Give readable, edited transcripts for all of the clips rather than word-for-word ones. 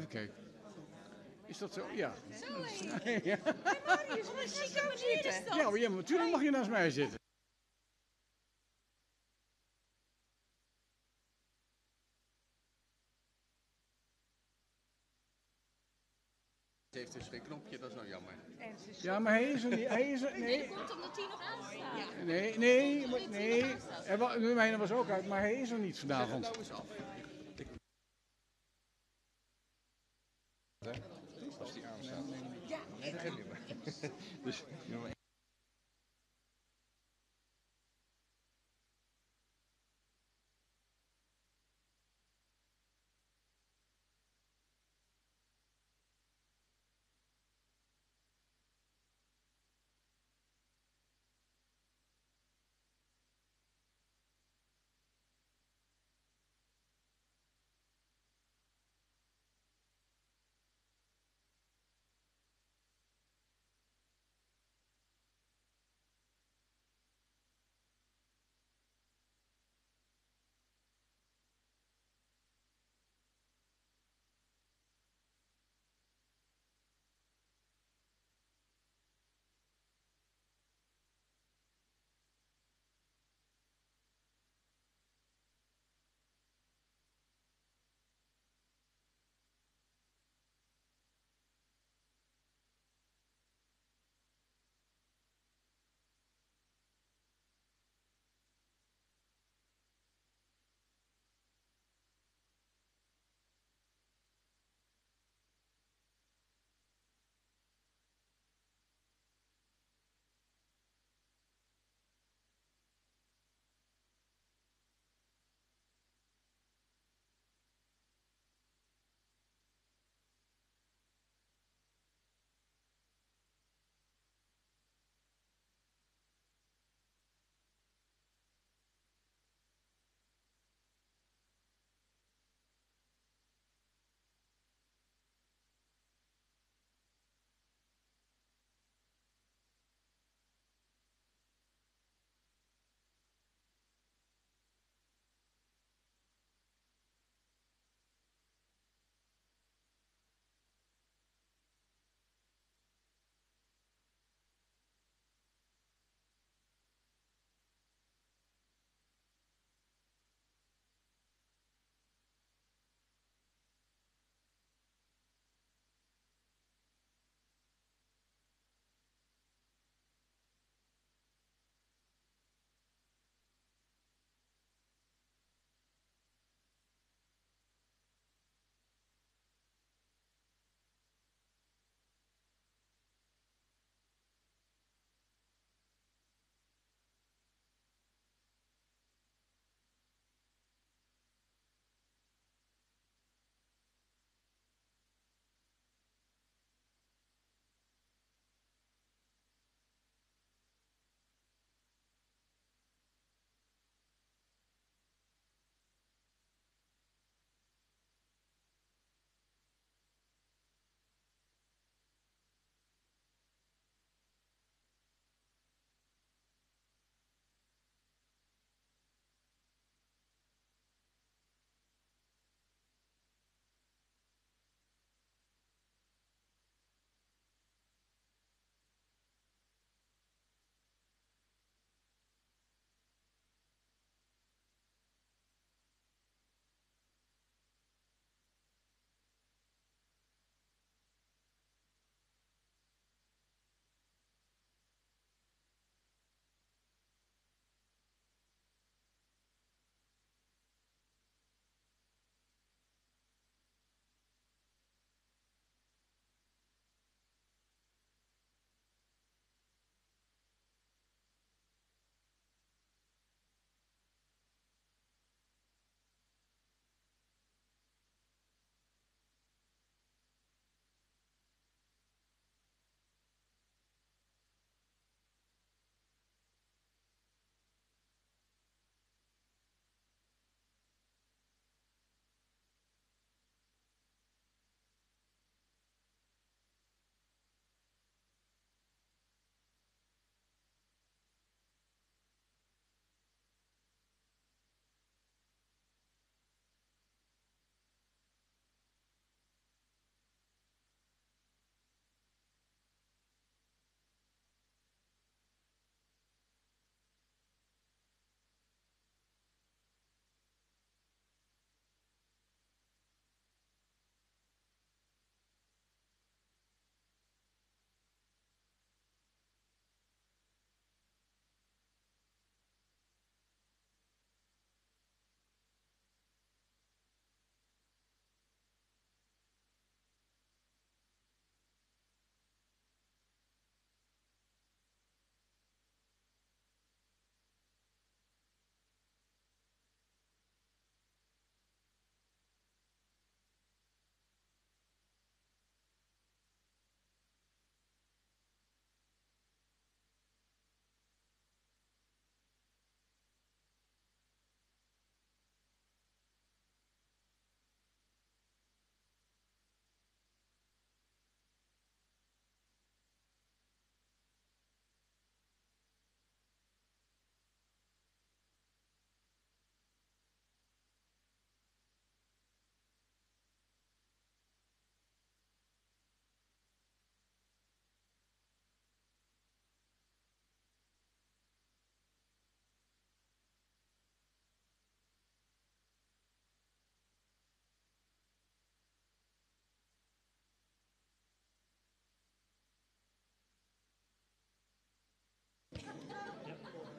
Even kijken. Is dat zo? Ja. Zo hé. Ja, Hé Marius, mag ik zo zitten? ja, maar natuurlijk mag je naast mij zitten. Het heeft dus geen knopje, dat is nou jammer. Ja, maar hij is er niet. Hij is er, Nee, nee, dat komt omdat hij nog aanstaat. nee. De mijne was ook uit, maar hij is er niet Zet het vanavond. nou eens af. Als die aanstaat. Ja, nee, dat geeft niet meer. Dus nummer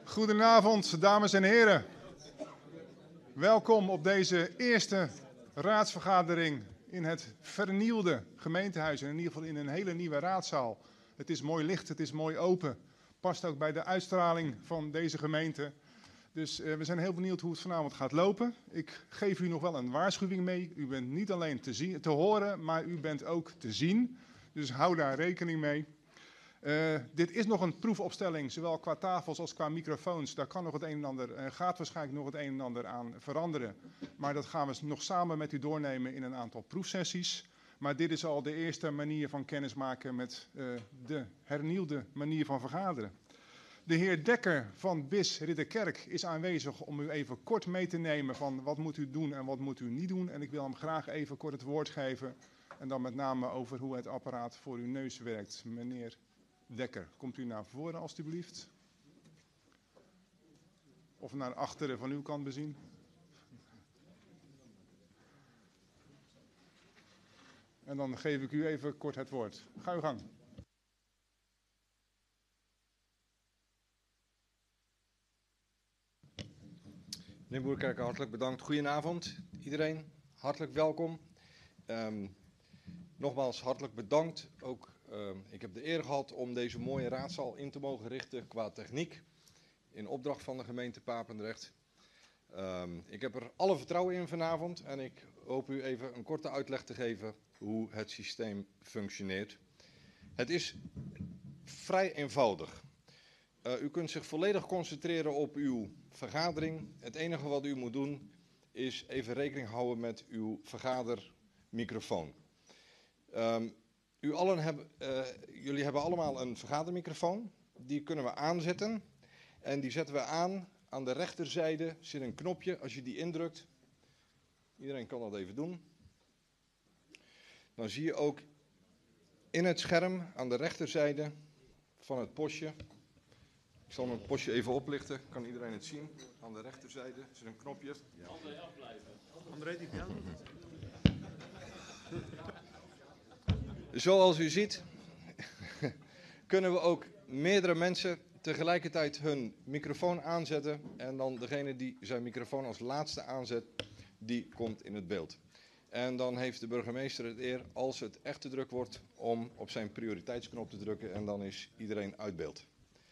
Goedenavond, dames en heren. Welkom op deze eerste raadsvergadering in het vernieuwde gemeentehuis. En in ieder geval in een hele nieuwe raadzaal. Het is mooi licht, het is mooi open. Past ook bij de uitstraling van deze gemeente. Dus we zijn heel benieuwd hoe het vanavond gaat lopen. Ik geef u nog wel een waarschuwing mee. U bent niet alleen te horen, maar u bent ook te zien. Dus hou daar rekening mee. Dit is nog een proefopstelling, zowel qua tafels als qua microfoons. Daar kan nog het een en ander, gaat waarschijnlijk nog het een en ander aan veranderen. Maar dat gaan we nog samen met u doornemen in een aantal proefsessies. Maar dit is al de eerste manier van kennismaken met de hernieuwde manier van vergaderen. De heer Dekker van BIS Ridderkerk is aanwezig om u even kort mee te nemen van wat moet u doen en wat moet u niet doen. En ik wil hem graag even kort het woord geven. En dan met name over hoe het apparaat voor uw neus werkt. Meneer Dekker, komt u naar voren alstublieft. Of naar achteren van uw kant bezien. En dan geef ik u even kort het woord. Ga uw gang. Meneer Boerkerke, hartelijk bedankt. Goedenavond iedereen, hartelijk welkom. Nogmaals hartelijk bedankt. Ook, ik heb de eer gehad om deze mooie raadzaal in te mogen richten qua techniek. In opdracht van de gemeente Papendrecht. Ik heb er alle vertrouwen in vanavond en ik hoop u even een korte uitleg te geven hoe het systeem functioneert. Het is vrij eenvoudig. U kunt zich volledig concentreren op uw vergadering. Het enige wat u moet doen is even rekening houden met uw vergadermicrofoon. Jullie hebben allemaal een vergadermicrofoon. Die kunnen we aanzetten. En die zetten we aan de rechterzijde zit een knopje. Als je die indrukt, iedereen kan dat even doen. Dan zie je ook in het scherm aan de rechterzijde van het postje. Ik zal mijn postje even oplichten, kan iedereen het zien. Aan de rechterzijde zit een knopje. Ja. André, afblijven. André, die belt. Zoals u ziet, kunnen we ook meerdere mensen tegelijkertijd hun microfoon aanzetten. En dan degene die zijn microfoon als laatste aanzet, die komt in het beeld. En dan heeft de burgemeester het eer, als het echt te druk wordt, om op zijn prioriteitsknop te drukken. En dan is iedereen uit beeld.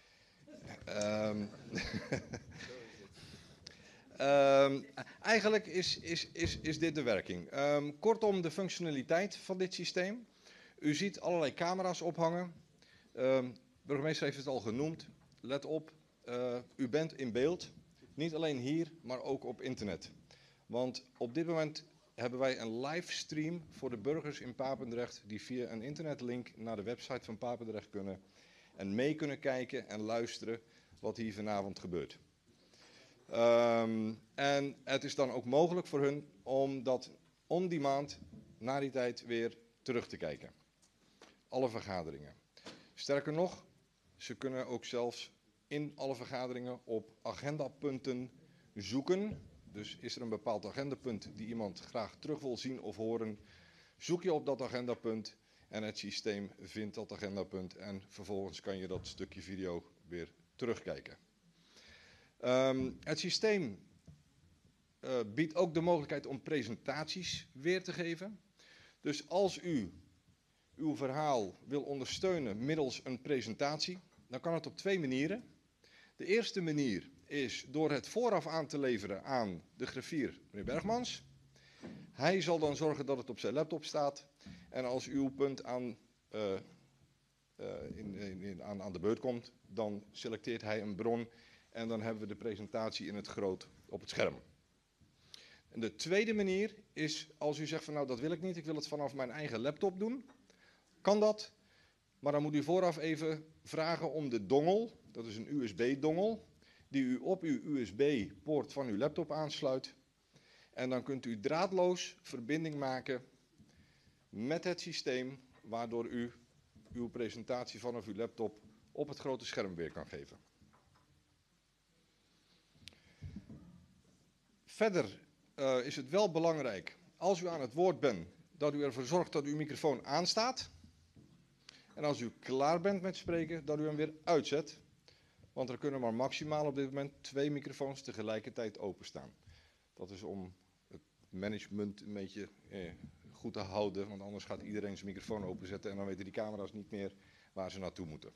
Eigenlijk is dit de werking. Kortom, de functionaliteit van dit systeem. U ziet allerlei camera's ophangen. De burgemeester heeft het al genoemd. Let op, u bent in beeld. Niet alleen hier, maar ook op internet. Want op dit moment hebben wij een livestream voor de burgers in Papendrecht die via een internetlink naar de website van Papendrecht kunnen en mee kunnen kijken en luisteren wat hier vanavond gebeurt. En het is dan ook mogelijk voor hun om dat on demand na die tijd weer terug te kijken. Alle vergaderingen. Sterker nog, ze kunnen ook zelfs in alle vergaderingen op agendapunten zoeken. Dus is er een bepaald agendapunt die iemand graag terug wil zien of horen, zoek je op dat agendapunt en het systeem vindt dat agendapunt en vervolgens kan je dat stukje video weer terugkijken. Het systeem biedt ook de mogelijkheid om presentaties weer te geven. Dus als u uw verhaal wil ondersteunen middels een presentatie, dan kan het op twee manieren. De eerste manier is door het vooraf aan te leveren aan de griffier, meneer Bergmans. Hij zal dan zorgen dat het op zijn laptop staat. En als uw punt aan de beurt komt, dan selecteert hij een bron en dan hebben we de presentatie in het groot op het scherm. En de tweede manier is als u zegt van nou dat wil ik niet, ik wil het vanaf mijn eigen laptop doen. Kan dat, maar dan moet u vooraf even vragen om de dongel, dat is een USB-dongel, die u op uw USB-poort van uw laptop aansluit. En dan kunt u draadloos verbinding maken met het systeem, waardoor u uw presentatie vanaf uw laptop op het grote scherm weer kan geven. Verder is het wel belangrijk, als u aan het woord bent, dat u ervoor zorgt dat uw microfoon aanstaat. En als u klaar bent met spreken, dat u hem weer uitzet. Want er kunnen maar maximaal op dit moment 2 microfoons tegelijkertijd openstaan. Dat is om het management een beetje goed te houden, want anders gaat iedereen zijn microfoon openzetten en dan weten die camera's niet meer waar ze naartoe moeten.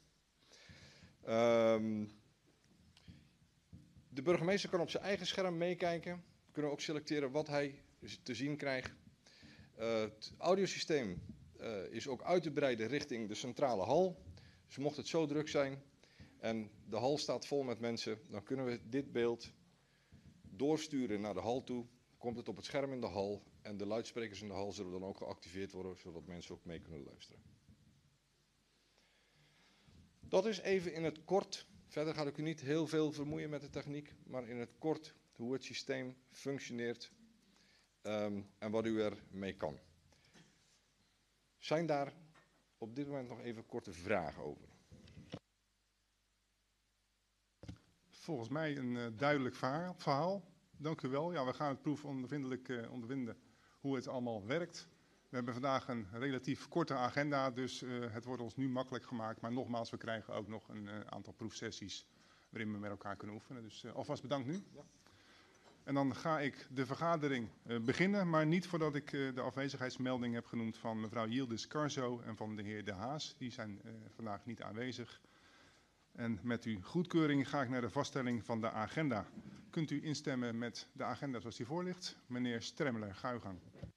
De burgemeester kan op zijn eigen scherm meekijken. We kunnen ook selecteren wat hij te zien krijgt. Het audiosysteem is ook uit te breiden richting de centrale hal. Dus mocht het zo druk zijn en de hal staat vol met mensen, dan kunnen we dit beeld doorsturen naar de hal toe. Komt het op het scherm in de hal en de luidsprekers in de hal zullen dan ook geactiveerd worden, zodat mensen ook mee kunnen luisteren. Dat is even in het kort. Verder ga ik u niet heel veel vermoeien met de techniek, maar in het kort hoe het systeem functioneert en wat u ermee kan. Zijn daar op dit moment nog even korte vragen over? Volgens mij een duidelijk verhaal. Dank u wel. Ja, we gaan het proefondervindelijk ondervinden hoe het allemaal werkt. We hebben vandaag een relatief korte agenda, dus het wordt ons nu makkelijk gemaakt. Maar nogmaals, we krijgen ook nog een aantal proefsessies waarin we met elkaar kunnen oefenen. Dus alvast bedankt nu. Ja. En dan ga ik de vergadering beginnen, maar niet voordat ik de afwezigheidsmelding heb genoemd van mevrouw Yildiz Carzo en van de heer De Haas. Die zijn vandaag niet aanwezig. En met uw goedkeuring ga ik naar de vaststelling van de agenda. Kunt u instemmen met de agenda zoals die voor ligt? Meneer Stremler, ga uw gang.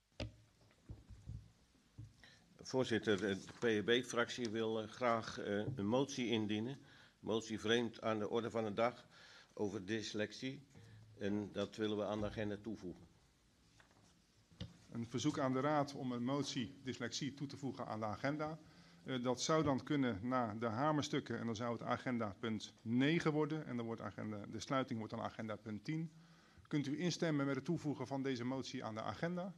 Voorzitter, de PEB-fractie wil graag een motie indienen. Motie vreemd aan de orde van de dag over dyslexie. En dat willen we aan de agenda toevoegen. Een verzoek aan de Raad om een motie dyslexie toe te voegen aan de agenda. Dat zou dan kunnen na de hamerstukken en dan zou het agenda punt 9 worden. En dan wordt de sluiting wordt dan agenda punt 10. Kunt u instemmen met het toevoegen van deze motie aan de agenda?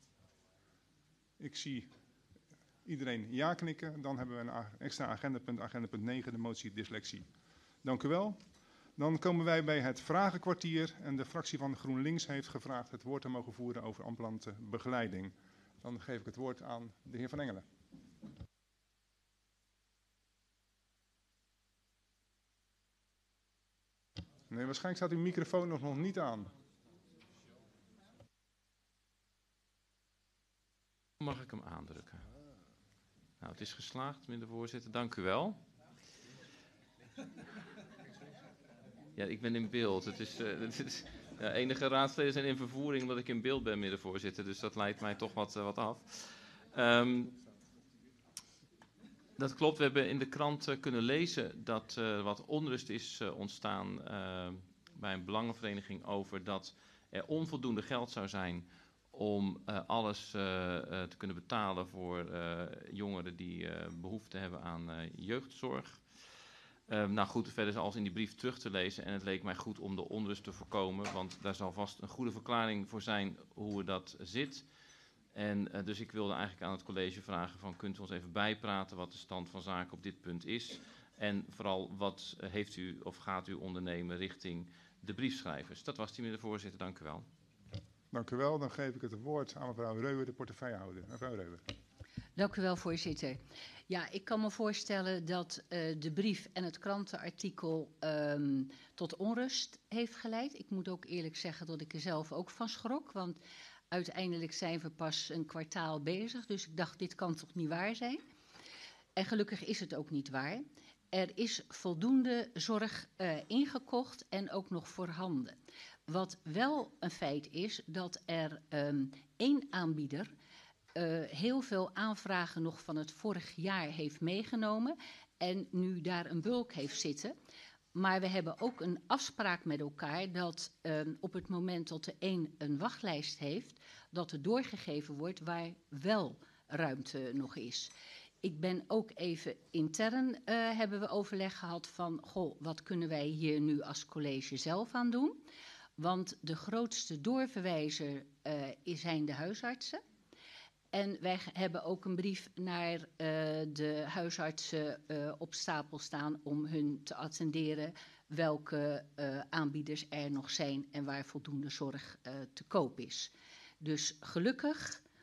Ik zie iedereen ja knikken. Dan hebben we een extra agenda punt 9, de motie dyslexie. Dank u wel. Dan komen wij bij het vragenkwartier en de fractie van GroenLinks heeft gevraagd het woord te mogen voeren over ambulante begeleiding. Dan geef ik het woord aan de heer Van Engelen. Nee, waarschijnlijk staat uw microfoon nog niet aan. Mag ik hem aandrukken? Nou, het is geslaagd, meneer de voorzitter. Dank u wel. Ja, ik ben in beeld. Enige raadsleden zijn in vervoering omdat ik in beeld ben, meneer de voorzitter. Dus dat leidt mij toch wat af. Dat klopt. We hebben in de krant kunnen lezen dat wat onrust is ontstaan bij een belangenvereniging over dat er onvoldoende geld zou zijn om alles te kunnen betalen voor jongeren die behoefte hebben aan jeugdzorg. Nou goed, verder is alles in die brief terug te lezen en het leek mij goed om de onrust te voorkomen, want daar zal vast een goede verklaring voor zijn hoe dat zit. En dus ik wilde eigenlijk aan het college vragen van kunt u ons even bijpraten wat de stand van zaken op dit punt is en vooral wat heeft u of gaat u ondernemen richting de briefschrijvers. Dat was die, meneer de voorzitter, dank u wel. Dank u wel, dan geef ik het woord aan mevrouw Reuwer, de portefeuillehouder. Mevrouw Reuwer. Dank u wel, voorzitter. Ja, ik kan me voorstellen dat de brief en het krantenartikel tot onrust heeft geleid. Ik moet ook eerlijk zeggen dat ik er zelf ook van schrok, want uiteindelijk zijn we pas een kwartaal bezig. Dus ik dacht, dit kan toch niet waar zijn? En gelukkig is het ook niet waar. Er is voldoende zorg ingekocht en ook nog voorhanden. Wat wel een feit is, dat er één aanbieder heel veel aanvragen nog van het vorig jaar heeft meegenomen en nu daar een bulk heeft zitten. Maar we hebben ook een afspraak met elkaar dat op het moment dat de een wachtlijst heeft, dat er doorgegeven wordt waar wel ruimte nog is. Ik ben ook even intern hebben we overleg gehad van, goh, wat kunnen wij hier nu als college zelf aan doen? Want de grootste doorverwijzer zijn de huisartsen. En wij hebben ook een brief naar de huisartsen op stapel staan om hun te attenderen welke aanbieders er nog zijn en waar voldoende zorg te koop is. Dus gelukkig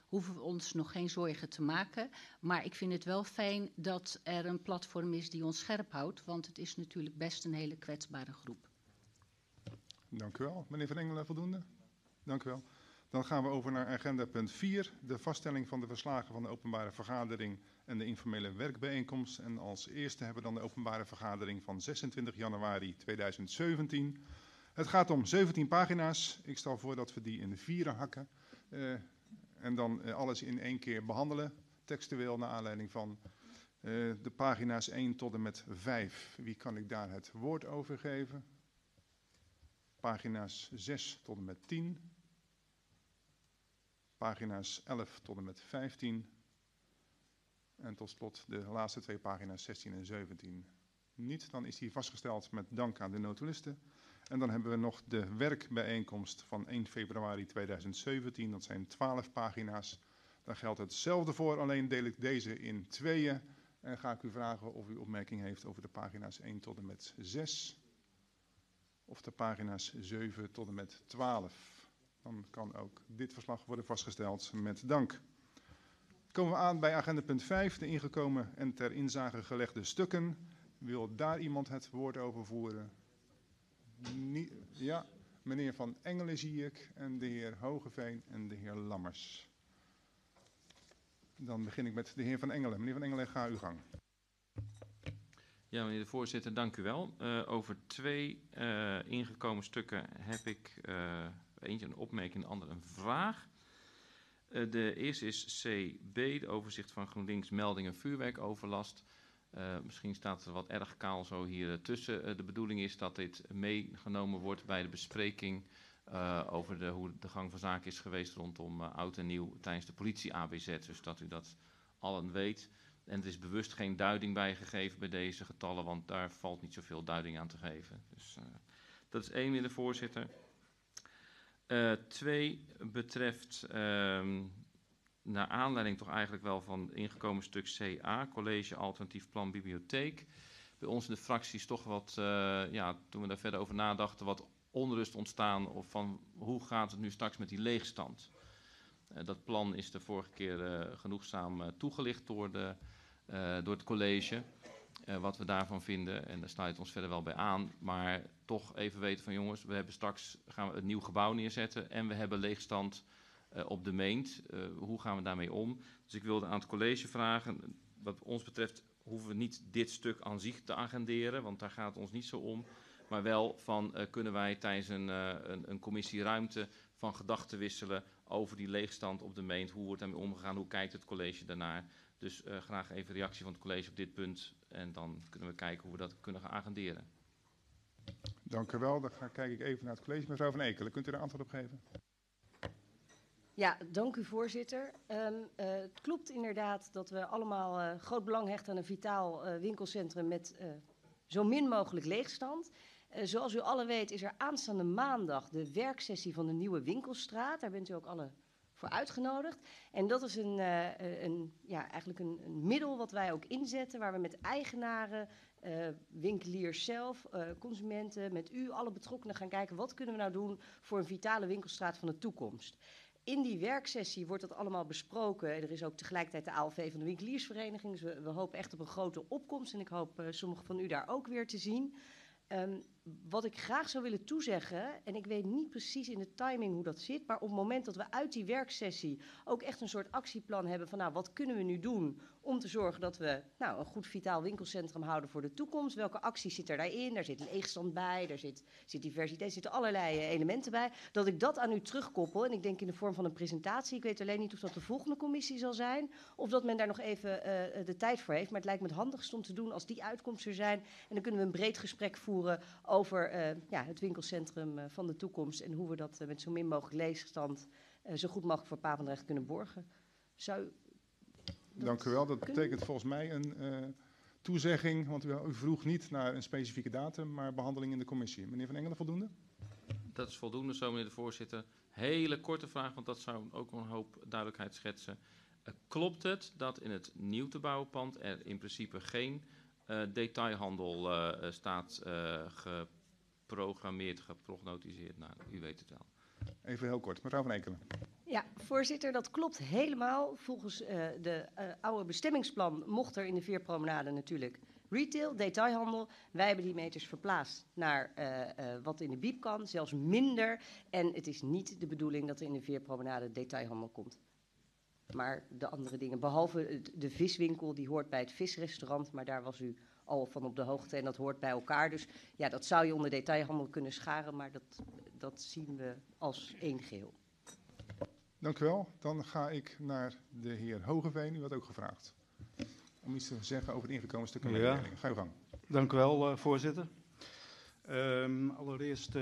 hoeven we ons nog geen zorgen te maken. Maar ik vind het wel fijn dat er een platform is die ons scherp houdt, want het is natuurlijk best een hele kwetsbare groep. Dank u wel. Meneer Van Engelen, voldoende? Dank u wel. Dan gaan we over naar agenda punt 4, de vaststelling van de verslagen van de openbare vergadering en de informele werkbijeenkomst. En als eerste hebben we dan de openbare vergadering van 26 januari 2017. Het gaat om 17 pagina's. Ik stel voor dat we die in 4 hakken en dan alles in 1 keer behandelen, textueel naar aanleiding van de pagina's 1 tot en met 5. Wie kan ik daar het woord over geven? Pagina's 6 tot en met 10. Pagina's 11 tot en met 15. En tot slot de laatste 2 pagina's 16 en 17. Niet, dan is die vastgesteld met dank aan de notulisten. En dan hebben we nog de werkbijeenkomst van 1 februari 2017. Dat zijn 12 pagina's. Daar geldt hetzelfde voor, alleen deel ik deze in 2. En ga ik u vragen of u opmerking heeft over de pagina's 1 tot en met 6. Of de pagina's 7 tot en met 12. Dan kan ook dit verslag worden vastgesteld met dank. Komen we aan bij agenda punt 5, de ingekomen en ter inzage gelegde stukken. Wil daar iemand het woord over voeren? Ja, meneer Van Engelen zie ik, en de heer Hogeveen en de heer Lammers. Dan begin ik met de heer Van Engelen. Meneer Van Engelen, ga uw gang. Ja, meneer de voorzitter, dank u wel. Over 2 ingekomen stukken heb ik eentje een opmerking, de andere een vraag. De eerste is CB, de overzicht van GroenLinks meldingen vuurwerkoverlast. Misschien staat er wat erg kaal zo hier tussen. De bedoeling is dat dit meegenomen wordt bij de bespreking over hoe de gang van zaken is geweest rondom oud en nieuw tijdens de politie-ABZ. Dus dat u dat allen weet. En er is bewust geen duiding bij gegeven bij deze getallen, want daar valt niet zoveel duiding aan te geven. Dus dat is 1, meneer de voorzitter. 2 betreft, naar aanleiding toch eigenlijk wel van het ingekomen stuk CA, College Alternatief Plan Bibliotheek. Bij ons in de fractie is toch wat, toen we daar verder over nadachten, wat onrust ontstaan of van hoe gaat het nu straks met die leegstand. Dat plan is de vorige keer genoegzaam toegelicht door het college. Wat we daarvan vinden, en daar sluit ons verder wel bij aan. Maar toch even weten van jongens, gaan we een nieuw gebouw neerzetten en we hebben leegstand op de Meent. Hoe gaan we daarmee om? Dus ik wilde aan het college vragen, wat ons betreft hoeven we niet dit stuk aan zich te agenderen, want daar gaat het ons niet zo om. Maar wel van kunnen wij tijdens een commissie ruimte van gedachten wisselen over die leegstand op de Meent. Hoe wordt daarmee omgegaan? Hoe kijkt het college daarnaar? Dus graag even reactie van het college op dit punt. En dan kunnen we kijken hoe we dat kunnen gaan agenderen. Dank u wel. Dan kijk ik even naar het college. Mevrouw Van Ekelen, kunt u daar antwoord op geven? Ja, dank u voorzitter. Het klopt inderdaad dat we allemaal groot belang hechten aan een vitaal winkelcentrum met zo min mogelijk leegstand. Zoals u allen weet is er aanstaande maandag de werksessie van de Nieuwe Winkelstraat. Daar bent u ook alle voor uitgenodigd. En dat is eigenlijk een middel wat wij ook inzetten, waar we met eigenaren, winkeliers zelf, consumenten, met u, alle betrokkenen gaan kijken wat kunnen we nou doen voor een vitale winkelstraat van de toekomst. In die werksessie wordt dat allemaal besproken. Er is ook tegelijkertijd de ALV van de winkeliersvereniging. Dus we hopen echt op een grote opkomst. En ik hoop sommigen van u daar ook weer te zien. Wat ik graag zou willen toezeggen, en ik weet niet precies in de timing hoe dat zit, maar op het moment dat we uit die werksessie ook echt een soort actieplan hebben van nou, wat kunnen we nu doen om te zorgen dat we een goed vitaal winkelcentrum houden voor de toekomst. Welke acties zit er daarin? Daar zit leegstand bij, daar zit diversiteit, er zitten allerlei elementen bij. Dat ik dat aan u terugkoppel, en ik denk in de vorm van een presentatie. Ik weet alleen niet of dat de volgende commissie zal zijn, of dat men daar nog even de tijd voor heeft. Maar het lijkt me het handigst om te doen als die uitkomsten er zijn. En dan kunnen we een breed gesprek voeren over het winkelcentrum van de toekomst en hoe we dat met zo min mogelijk leegstand zo goed mogelijk voor Papendrecht kunnen borgen. Dank u wel. Dat betekent volgens mij een toezegging, want u vroeg niet naar een specifieke datum, maar behandeling in de commissie. Meneer Van Engelen, voldoende? Dat is voldoende zo, meneer de voorzitter. Hele korte vraag, want dat zou ook een hoop duidelijkheid schetsen. Klopt het dat in het nieuw te bouwen pand er in principe geen detailhandel staat geprogrammeerd, geprognotiseerd? Nou, u weet het wel. Even heel kort. Mevrouw Van Ekelen. Ja, voorzitter, dat klopt helemaal. Volgens de oude bestemmingsplan mocht er in de Veerpromenade natuurlijk retail, detailhandel. Wij hebben die meters verplaatst naar wat in de Biep kan, zelfs minder. En het is niet de bedoeling dat er in de Veerpromenade detailhandel komt. Maar de andere dingen, behalve de viswinkel, die hoort bij het visrestaurant, maar daar was u al van op de hoogte en dat hoort bij elkaar. Dus ja, dat zou je onder detailhandel kunnen scharen, maar dat zien we als één geheel. Dank u wel. Dan ga ik naar de heer Hogeveen. U had ook gevraagd om iets te zeggen over de ingekomen stukken mededelingen. Ga uw gang. Dank u wel, voorzitter. Allereerst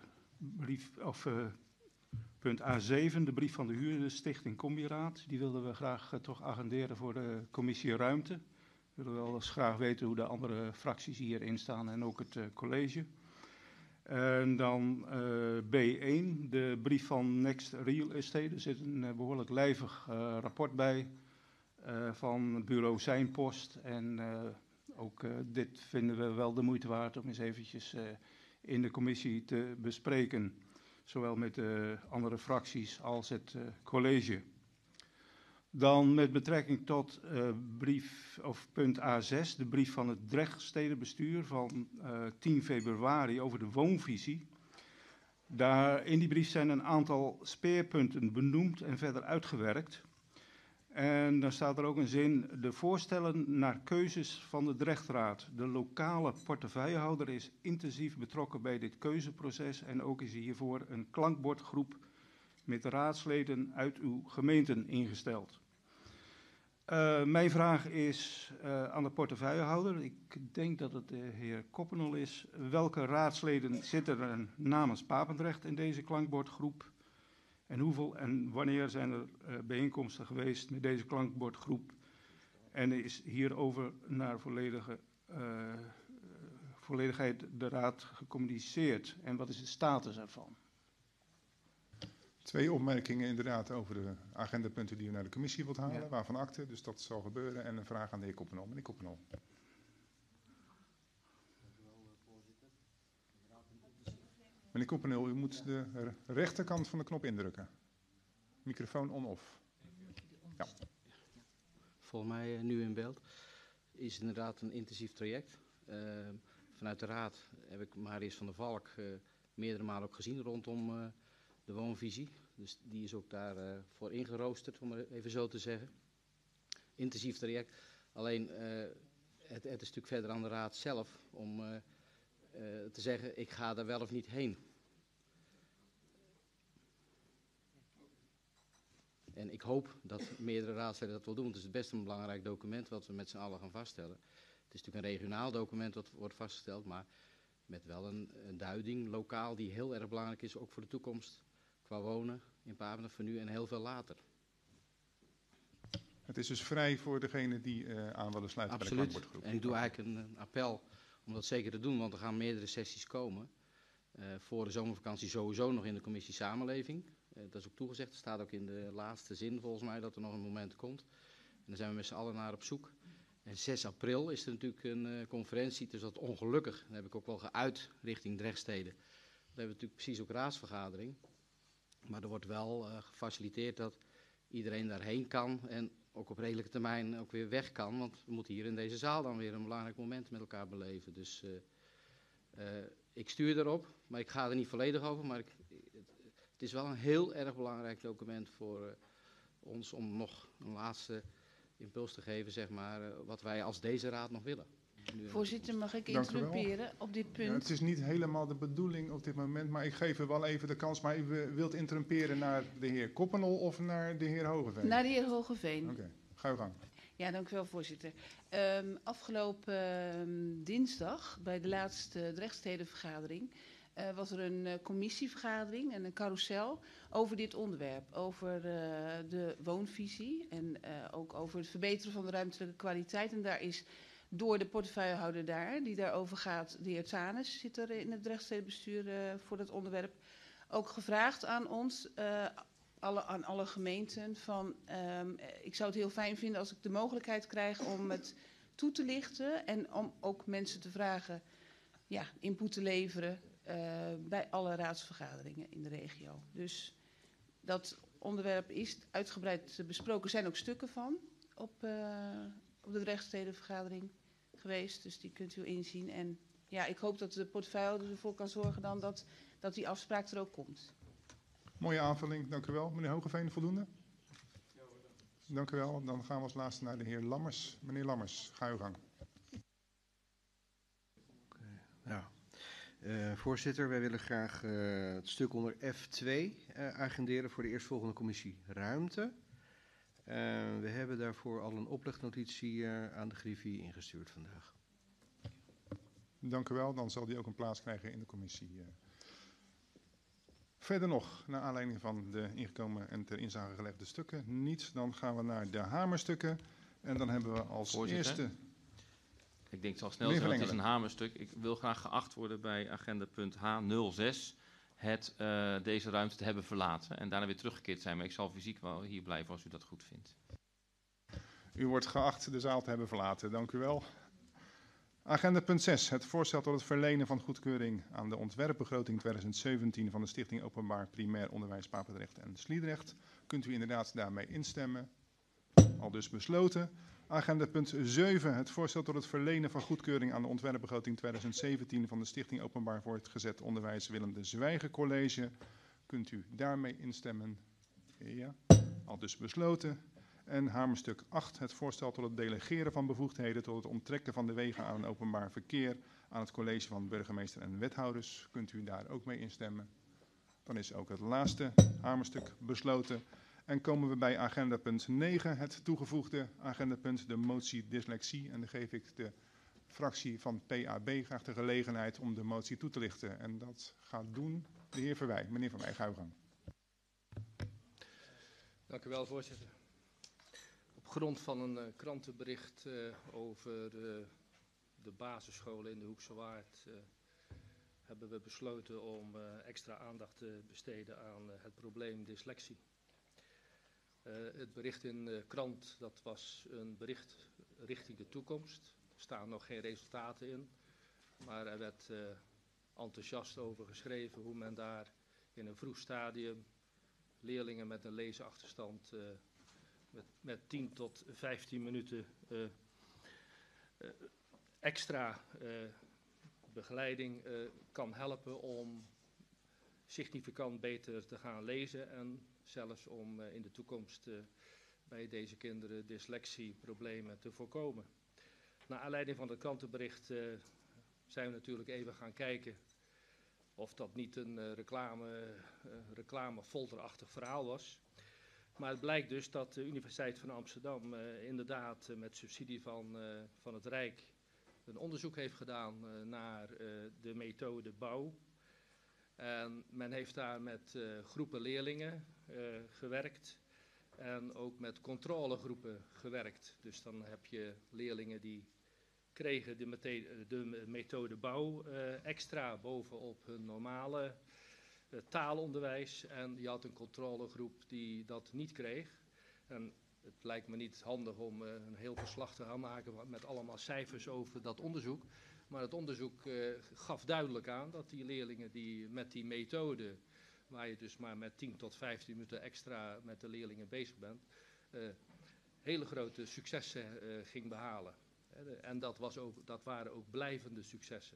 punt A7, de brief van de huurderstichting Combiraad. Die wilden we graag toch agenderen voor de commissie Ruimte. We willen wel eens graag weten hoe de andere fracties hierin staan en ook het college. En dan B1, de brief van Next Real Estate. Er zit een behoorlijk lijvig rapport bij van bureau Zijnpost. En ook dit vinden we wel de moeite waard om eens eventjes in de commissie te bespreken. Zowel met de andere fracties als het college. Dan met betrekking tot punt A6, de brief van het Drechtstedenbestuur van 10 februari over de woonvisie. In die brief zijn een aantal speerpunten benoemd en verder uitgewerkt. En dan staat er ook een zin, de voorstellen naar keuzes van de Drechtraad. De lokale portefeuillehouder is intensief betrokken bij dit keuzeproces en ook is hiervoor een klankbordgroep met raadsleden uit uw gemeenten ingesteld. Mijn vraag is aan de portefeuillehouder, ik denk dat het de heer Koppenol is. Welke raadsleden zitten er namens Papendrecht in deze klankbordgroep? En hoeveel en wanneer zijn er bijeenkomsten geweest met deze klankbordgroep? En is hierover naar volledigheid de raad gecommuniceerd? En wat is de status ervan? 2 opmerkingen inderdaad over de agendapunten die u naar de commissie wilt halen, waarvan akte, dus dat zal gebeuren. En een vraag aan de heer Koppenol. Meneer Koppenol. Meneer Koppenol, u moet de rechterkant van de knop indrukken. Microfoon on-off. Ja. Volgens mij nu in beeld is het inderdaad een intensief traject. Vanuit de raad heb ik Marius van der Valk meerdere malen ook gezien rondom de woonvisie. Dus die is ook daarvoor ingeroosterd, om het even zo te zeggen. Intensief traject. Alleen het is natuurlijk verder aan de raad zelf om te zeggen, ik ga er wel of niet heen. En ik hoop dat meerdere raadsleden dat wel doen. Want het is best een belangrijk document wat we met z'n allen gaan vaststellen. Het is natuurlijk een regionaal document wat wordt vastgesteld, maar met wel een duiding lokaal die heel erg belangrijk is, ook voor de toekomst, qua wonen in Papendrecht, voor nu en heel veel later. Het is dus vrij voor degene die aan willen sluiten bij de klankbordgroep. En ik doe eigenlijk een appel om dat zeker te doen, want er gaan meerdere sessies komen. Voor de zomervakantie sowieso nog in de commissie Samenleving. Dat is ook toegezegd, er staat ook in de laatste zin volgens mij dat er nog een moment komt. En daar zijn we met z'n allen naar op zoek. En 6 april is er natuurlijk een conferentie, dus dat ongelukkig, dat heb ik ook wel geuit richting Drechtsteden. Dan hebben we natuurlijk precies ook raadsvergadering. Maar er wordt wel gefaciliteerd dat iedereen daarheen kan en ook op redelijke termijn ook weer weg kan. Want we moeten hier in deze zaal dan weer een belangrijk moment met elkaar beleven. Dus ik stuur erop, maar ik ga er niet volledig over. Maar het is wel een heel erg belangrijk document voor ons om nog een laatste impuls te geven, zeg maar, wat wij als deze raad nog willen. Voorzitter, mag ik interrumperen op dit punt? Ja, het is niet helemaal de bedoeling op dit moment, maar ik geef u wel even de kans. Maar u wilt interrumperen naar de heer Koppenol of naar de heer Hogeveen? Naar de heer Hogeveen. Oké, ga uw gang. Ja, dank u wel, voorzitter. Afgelopen dinsdag, bij de laatste Drechtstedenvergadering, was er een commissievergadering en een carousel over dit onderwerp. Over de woonvisie en ook over het verbeteren van de ruimtelijke kwaliteit. En daar is door de portefeuillehouder daar, die daarover gaat, de heer Tsanes, zit er in het Drechtstedenbestuur voor dat onderwerp, ook gevraagd aan ons, aan alle gemeenten, van ik zou het heel fijn vinden als ik de mogelijkheid krijg om het toe te lichten en om ook mensen te vragen, ja, input te leveren bij alle raadsvergaderingen in de regio. Dus dat onderwerp is uitgebreid besproken. Er zijn ook stukken van op de rechtstedenvergadering geweest. Dus die kunt u inzien. En ja, ik hoop dat de portefeuille ervoor kan zorgen dan dat die afspraak er ook komt. Mooie aanvulling, dank u wel. Meneer Hogeveen, voldoende? Dank u wel. Dan gaan we als laatste naar de heer Lammers. Meneer Lammers, ga uw gang. Ja. Voorzitter, wij willen graag het stuk onder F2 agenderen voor de eerstvolgende commissie Ruimte. We hebben daarvoor al een oplegnotitie aan de Griffie ingestuurd vandaag. Dank u wel, dan zal die ook een plaats krijgen in de commissie. Verder nog, naar aanleiding van de ingekomen en ter inzage gelegde stukken, niets. Dan gaan we naar de hamerstukken. En dan hebben we als eerste... Ik denk het zal snel zijn, want het is een hamerstuk. Ik wil graag geacht worden bij agendapunt H06 deze ruimte te hebben verlaten en daarna weer teruggekeerd zijn. Maar ik zal fysiek wel hier blijven als u dat goed vindt. U wordt geacht de zaal te hebben verlaten. Dank u wel. Agenda punt 6. Het voorstel tot het verlenen van goedkeuring aan de ontwerpbegroting 2017 van de Stichting Openbaar Primair Onderwijs Papendrecht en Sliedrecht. Kunt u inderdaad daarmee instemmen? Al dus besloten. Agenda punt 7. Het voorstel tot het verlenen van goedkeuring aan de ontwerpbegroting 2017 van de Stichting Openbaar Voortgezet Onderwijs Willem de Zwijger College. Kunt u daarmee instemmen? Ja. Al dus besloten. En hamerstuk 8, het voorstel tot het delegeren van bevoegdheden tot het onttrekken van de wegen aan openbaar verkeer aan het college van burgemeester en wethouders. Kunt u daar ook mee instemmen? Dan is ook het laatste hamerstuk besloten. En komen we bij agenda punt 9, het toegevoegde agendapunt, de motie dyslexie. En dan geef ik de fractie van PAB graag de gelegenheid om de motie toe te lichten. En dat gaat doen de heer Verwij. Meneer Verwij, ga uw gang. Dank u wel, voorzitter. Op grond van een krantenbericht over de basisscholen in de Hoekse Waard hebben we besloten om extra aandacht te besteden aan het probleem dyslexie. Het bericht in de krant, dat was een bericht richting de toekomst. Er staan nog geen resultaten in, maar er werd enthousiast over geschreven hoe men daar in een vroeg stadium leerlingen met een leesachterstand met 10 tot 15 minuten extra begeleiding kan helpen om significant beter te gaan lezen en zelfs om in de toekomst bij deze kinderen dyslexieproblemen te voorkomen. Naar aanleiding van het krantenbericht zijn we natuurlijk even gaan kijken of dat niet een reclamefolderachtig verhaal was. Maar het blijkt dus dat de Universiteit van Amsterdam inderdaad met subsidie van het Rijk een onderzoek heeft gedaan naar de methode bouw. En men heeft daar met groepen leerlingen gewerkt en ook met controlegroepen gewerkt. Dus dan heb je leerlingen die kregen de methode bouw extra bovenop hun normale taalonderwijs. En je had een controlegroep die dat niet kreeg. En het lijkt me niet handig om een heel verslag te gaan maken met allemaal cijfers over dat onderzoek. Maar het onderzoek gaf duidelijk aan dat die leerlingen die met die methode, waar je dus maar met 10 tot 15 minuten extra met de leerlingen bezig bent, hele grote successen ging behalen. En dat waren ook blijvende successen.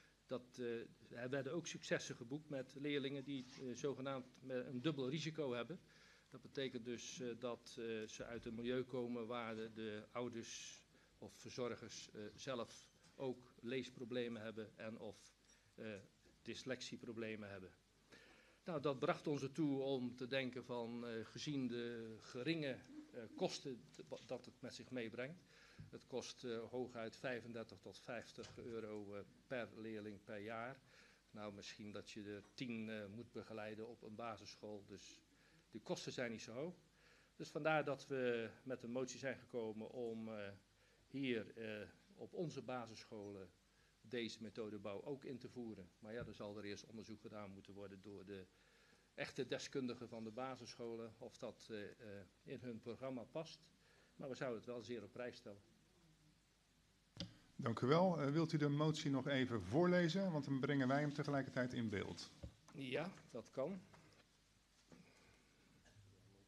Er werden ook successen geboekt met leerlingen die zogenaamd een dubbel risico hebben. Dat betekent dus dat ze uit een milieu komen waar de ouders of verzorgers zelf ook leesproblemen hebben en of dyslexieproblemen hebben. Nou, dat bracht ons ertoe om te denken van gezien de geringe kosten dat het met zich meebrengt. Het kost hooguit 35 tot 50 euro per leerling per jaar. Nou, misschien dat je er 10 moet begeleiden op een basisschool, dus die kosten zijn niet zo hoog. Dus vandaar dat we met een motie zijn gekomen om hier op onze basisscholen deze methodebouw ook in te voeren. Maar ja, er zal er eerst onderzoek gedaan moeten worden door de echte deskundigen van de basisscholen of dat in hun programma past. Maar we zouden het wel zeer op prijs stellen. Dank u wel. Wilt u de motie nog even voorlezen? Want dan brengen wij hem tegelijkertijd in beeld. Ja, dat kan.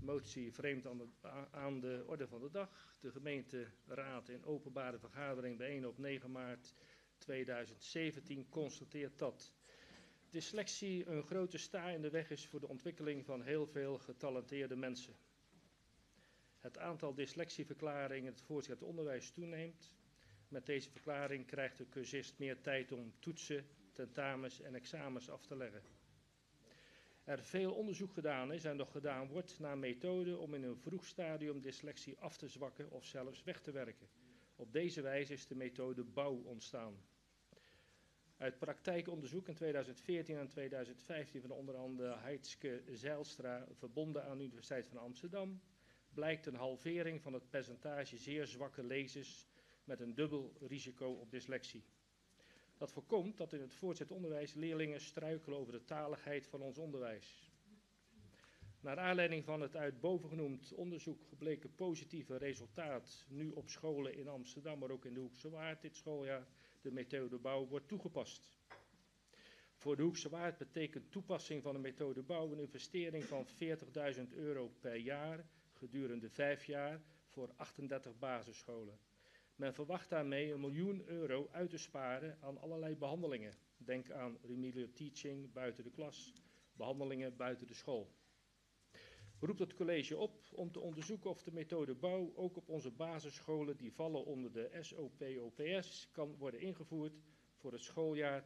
motie vreemd aan de orde van de dag. De gemeenteraad in openbare vergadering bijeen op 9 maart 2017 constateert dat dyslexie een grote sta in de weg is voor de ontwikkeling van heel veel getalenteerde mensen. Het aantal dyslexieverklaringen in het voortgezet onderwijs toeneemt. Met deze verklaring krijgt de cursist meer tijd om toetsen, tentamens en examens af te leggen. Er veel onderzoek gedaan is en nog gedaan wordt naar methoden om in een vroeg stadium dyslexie af te zwakken of zelfs weg te werken. Op deze wijze is de methode BOW ontstaan. Uit praktijkonderzoek in 2014 en 2015 van onder andere Heidske Zijlstra, verbonden aan de Universiteit van Amsterdam, blijkt een halvering van het percentage zeer zwakke lezers met een dubbel risico op dyslexie. Dat voorkomt dat in het voortgezet onderwijs leerlingen struikelen over de taligheid van ons onderwijs. Naar aanleiding van het uit bovengenoemd onderzoek gebleken positieve resultaat nu op scholen in Amsterdam, maar ook in de Hoekse Waard dit schooljaar, de methode BOW wordt toegepast. Voor de Hoekse Waard betekent toepassing van de methode BOW een investering van €40.000 per jaar gedurende 5 jaar voor 38 basisscholen. Men verwacht daarmee €1 miljoen uit te sparen aan allerlei behandelingen. Denk aan remedial teaching buiten de klas, behandelingen buiten de school. Roept het college op om te onderzoeken of de methode BOW ook op onze basisscholen die vallen onder de SOP-OPS kan worden ingevoerd voor het schooljaar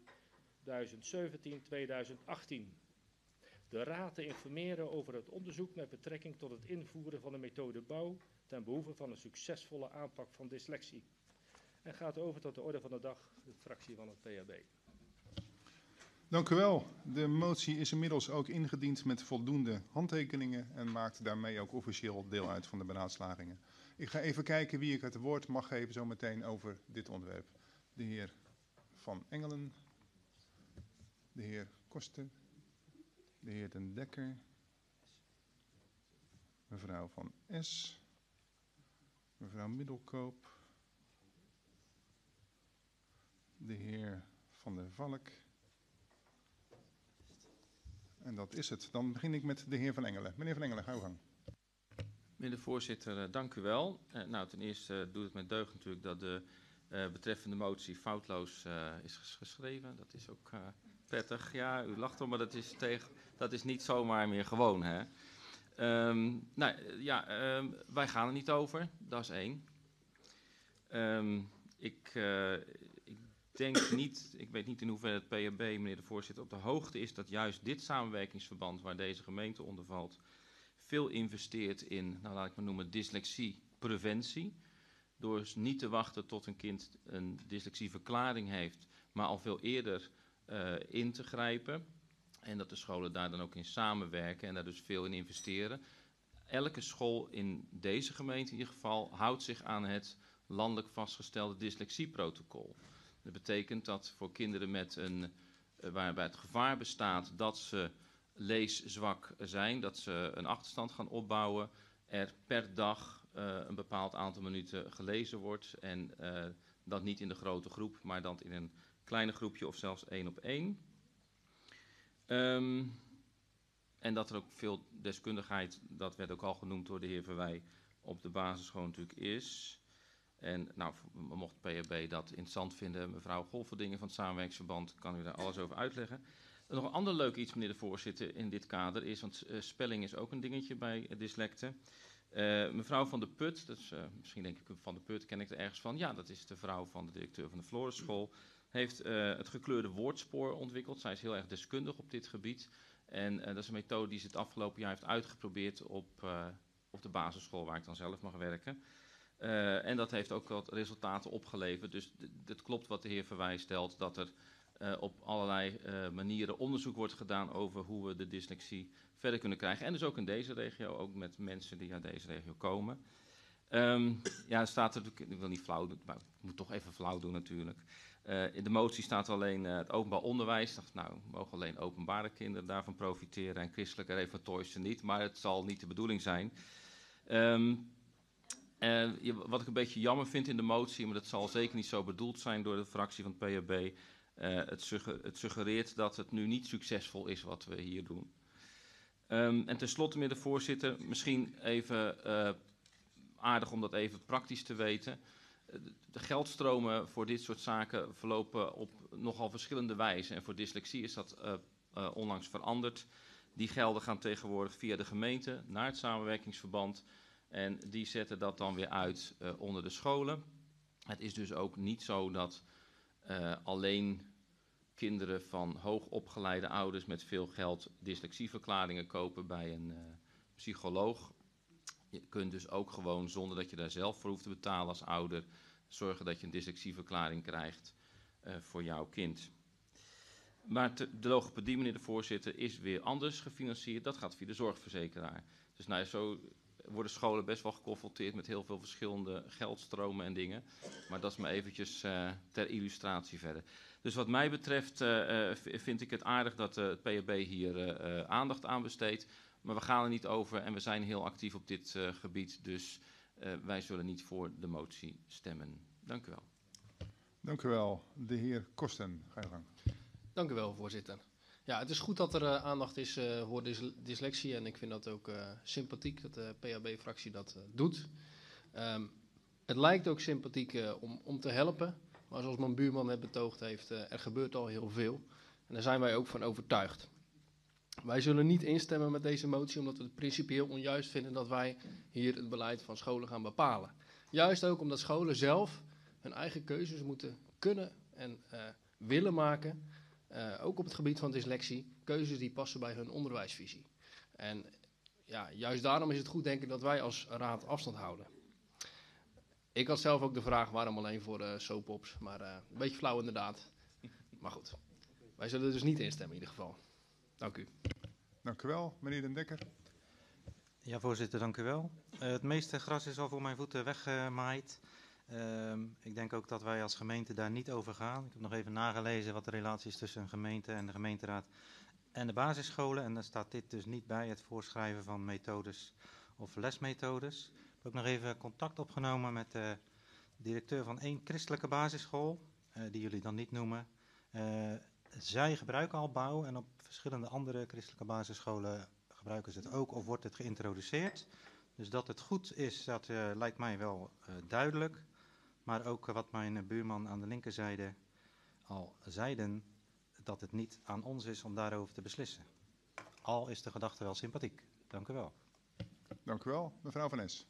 2017-2018. De raad te informeren over het onderzoek met betrekking tot het invoeren van de methode BOW ten behoeve van een succesvolle aanpak van dyslexie. En gaat over tot de orde van de dag, de fractie van het PHB. Dank u wel. De motie is inmiddels ook ingediend met voldoende handtekeningen en maakt daarmee ook officieel deel uit van de beraadslagingen. Ik ga even kijken wie ik het woord mag geven zo meteen over dit onderwerp. De heer Van Engelen, de heer Koster, de heer Den Dekker, mevrouw Van S, mevrouw Middelkoop, de heer Van der Valk. En dat is het. Dan begin ik met de heer Van Engelen. Meneer Van Engelen, ga uw gang. Meneer de voorzitter, dank u wel. Nou, ten eerste doet het met deugd natuurlijk dat de betreffende motie foutloos is geschreven. Dat is ook prettig. Ja, u lacht om, maar dat is niet zomaar meer gewoon, hè. Wij gaan er niet over. Dat is 1. Ik denk niet, ik weet niet in hoeverre het PHB, meneer de voorzitter, op de hoogte is dat juist dit samenwerkingsverband waar deze gemeente onder valt, veel investeert in, nou laat ik maar noemen, dyslexiepreventie. Door dus niet te wachten tot een kind een dyslexieverklaring heeft, maar al veel eerder in te grijpen. En dat de scholen daar dan ook in samenwerken en daar dus veel in investeren. Elke school in deze gemeente in ieder geval houdt zich aan het landelijk vastgestelde dyslexieprotocol. Dat betekent dat voor kinderen waarbij het gevaar bestaat dat ze leeszwak zijn, dat ze een achterstand gaan opbouwen, er per dag een bepaald aantal minuten gelezen wordt. En dat niet in de grote groep, maar dan in een kleine groepje of zelfs 1-op-1. En dat er ook veel deskundigheid, dat werd ook al genoemd door de heer Verwij, op de basisschool natuurlijk is. En nou, mocht PHB dat interessant vinden, mevrouw Golverdingen van het Samenwerkingsverband kan u daar alles over uitleggen. Nog een ander leuk iets, meneer de voorzitter, in dit kader is, want spelling is ook een dingetje bij dyslecten. Mevrouw Van der Put, dus, misschien denk ik Van der Put, ken ik er ergens van. Ja, dat is de vrouw van de directeur van de Florenschool. Heeft het gekleurde woordspoor ontwikkeld. Zij is heel erg deskundig op dit gebied. En dat is een methode die ze het afgelopen jaar heeft uitgeprobeerd op de basisschool waar ik dan zelf mag werken. En dat heeft ook wat resultaten opgeleverd. Dus het klopt wat de heer Verwij stelt, dat er op allerlei manieren onderzoek wordt gedaan over hoe we de dyslexie verder kunnen krijgen. En dus ook in deze regio, ook met mensen die uit deze regio komen. Ja, er staat er natuurlijk, ik wil niet flauw doen, maar ik moet toch even flauw doen natuurlijk. In de motie staat alleen het openbaar onderwijs. Nou, mogen alleen openbare kinderen daarvan profiteren en christelijke reformatorische niet, maar het zal niet de bedoeling zijn. Wat ik een beetje jammer vind in de motie, maar dat zal zeker niet zo bedoeld zijn door de fractie van het PHB, het suggereert dat het nu niet succesvol is wat we hier doen. En tenslotte, meneer de voorzitter, misschien even aardig om dat even praktisch te weten. De geldstromen voor dit soort zaken verlopen op nogal verschillende wijzen. En voor dyslexie is dat onlangs veranderd. Die gelden gaan tegenwoordig via de gemeente naar het samenwerkingsverband. En die zetten dat dan weer uit onder de scholen. Het is dus ook niet zo dat alleen kinderen van hoogopgeleide ouders met veel geld dyslexieverklaringen kopen bij een psycholoog. Je kunt dus ook gewoon, zonder dat je daar zelf voor hoeft te betalen als ouder, zorgen dat je een dyslexieverklaring krijgt voor jouw kind. Maar de logopedie, meneer de voorzitter, is weer anders gefinancierd. Dat gaat via de zorgverzekeraar. Dus nou, zo worden scholen best wel geconfronteerd met heel veel verschillende geldstromen en dingen. Maar dat is maar eventjes ter illustratie verder. Dus wat mij betreft vind ik het aardig dat het PHB hier aandacht aan besteedt. Maar we gaan er niet over en we zijn heel actief op dit gebied. Dus wij zullen niet voor de motie stemmen. Dank u wel. Dank u wel. De heer Kosten, ga je gang. Dank u wel, voorzitter. Ja, het is goed dat er aandacht is voor dyslexie en ik vind dat ook sympathiek dat de PHB-fractie dat doet. Het lijkt ook sympathiek om te helpen, maar zoals mijn buurman net betoogd heeft, er gebeurt al heel veel. En daar zijn wij ook van overtuigd. Wij zullen niet instemmen met deze motie omdat we het principieel onjuist vinden dat wij hier het beleid van scholen gaan bepalen. Juist ook omdat scholen zelf hun eigen keuzes moeten kunnen en willen maken. Ook op het gebied van dyslexie, keuzes die passen bij hun onderwijsvisie. En ja, juist daarom is het goed, denk ik, dat wij als raad afstand houden. Ik had zelf ook de vraag waarom alleen voor soapops, maar een beetje flauw inderdaad. Maar goed, wij zullen dus niet instemmen in ieder geval. Dank u. Dank u wel, meneer Den Dekker. Ja, voorzitter, dank u wel. Het meeste gras is al voor mijn voeten weggemaaid. Ik denk ook dat wij als gemeente daar niet over gaan. Ik heb nog even nagelezen wat de relatie is tussen een gemeente en de gemeenteraad en de basisscholen. En daar staat dit dus niet bij, het voorschrijven van methodes of lesmethodes. Ik heb ook nog even contact opgenomen met de directeur van 1 christelijke basisschool, die jullie dan niet noemen. Zij gebruiken al bouw en op verschillende andere christelijke basisscholen gebruiken ze het ook of wordt het geïntroduceerd. Dus dat het goed is, dat lijkt mij wel duidelijk. Maar ook wat mijn buurman aan de linkerzijde al zeiden, dat het niet aan ons is om daarover te beslissen. Al is de gedachte wel sympathiek. Dank u wel. Dank u wel, mevrouw Van Es.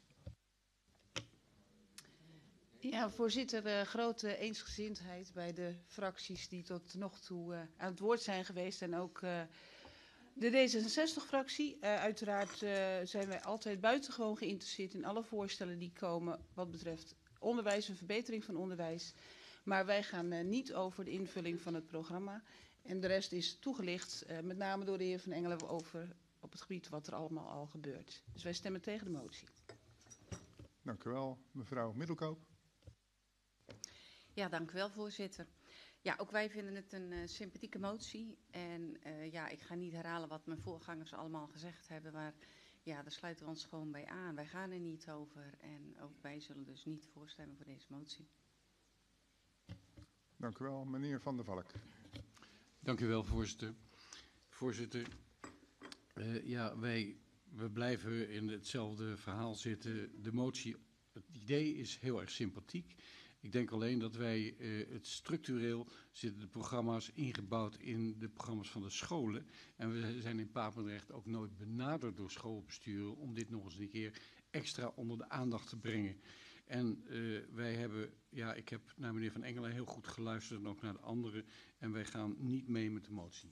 Ja, voorzitter, grote eensgezindheid bij de fracties die tot nog toe aan het woord zijn geweest. En ook de D66-fractie. Uiteraard zijn wij altijd buitengewoon geïnteresseerd in alle voorstellen die komen wat betreft onderwijs en verbetering van onderwijs. Maar wij gaan niet over de invulling van het programma. En de rest is toegelicht, met name door de heer Van Engelen, over op het gebied wat er allemaal al gebeurt. Dus wij stemmen tegen de motie. Dank u wel, mevrouw Middelkoop. Ja, dank u wel, voorzitter. Ja, ook wij vinden het een sympathieke motie. En ja, ik ga niet herhalen wat mijn voorgangers allemaal gezegd hebben, maar ja, daar sluiten we ons gewoon bij aan. Wij gaan er niet over en ook wij zullen dus niet voorstemmen voor deze motie. Dank u wel, meneer Van der Valk. Dank u wel, voorzitter. Voorzitter, ja, we blijven in hetzelfde verhaal zitten. De motie, het idee is heel erg sympathiek. Ik denk alleen dat wij het structureel zitten de programma's ingebouwd in de programma's van de scholen. En we zijn in Papendrecht ook nooit benaderd door schoolbesturen om dit nog eens een keer extra onder de aandacht te brengen. En wij hebben, ja, ik heb naar meneer Van Engelen heel goed geluisterd en ook naar de anderen. En wij gaan niet mee met de motie.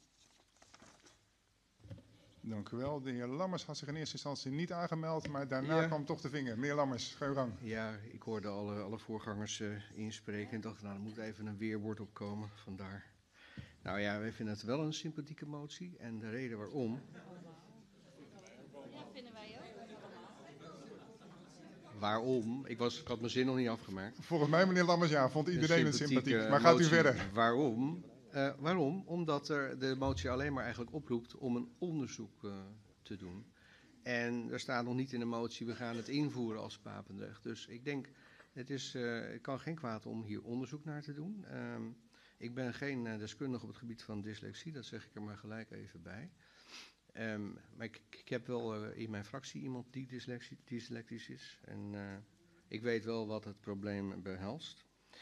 Dank u wel. De heer Lammers had zich in eerste instantie niet aangemeld, maar daarna kwam toch de vinger. Meneer Lammers, ga uw gang. Ja, ik hoorde alle voorgangers inspreken en dacht, nou, er moet even een weerwoord opkomen, vandaar. Nou ja, wij vinden het wel een sympathieke motie en de reden waarom... Ja, vinden wij ook. Waarom? Ik had mijn zin nog niet afgemaakt. Volgens mij, meneer Lammers, ja, vond iedereen het sympathiek. Maar gaat u verder. Waarom? Waarom? Omdat de motie alleen maar eigenlijk oproept om een onderzoek te doen. En er staat nog niet in de motie, we gaan het invoeren als Papendrecht. Dus ik denk, het kan geen kwaad om hier onderzoek naar te doen. Ik ben geen deskundige op het gebied van dyslexie, dat zeg ik er maar gelijk even bij. Maar ik heb wel in mijn fractie iemand die dyslectisch is. En ik weet wel wat het probleem behelst.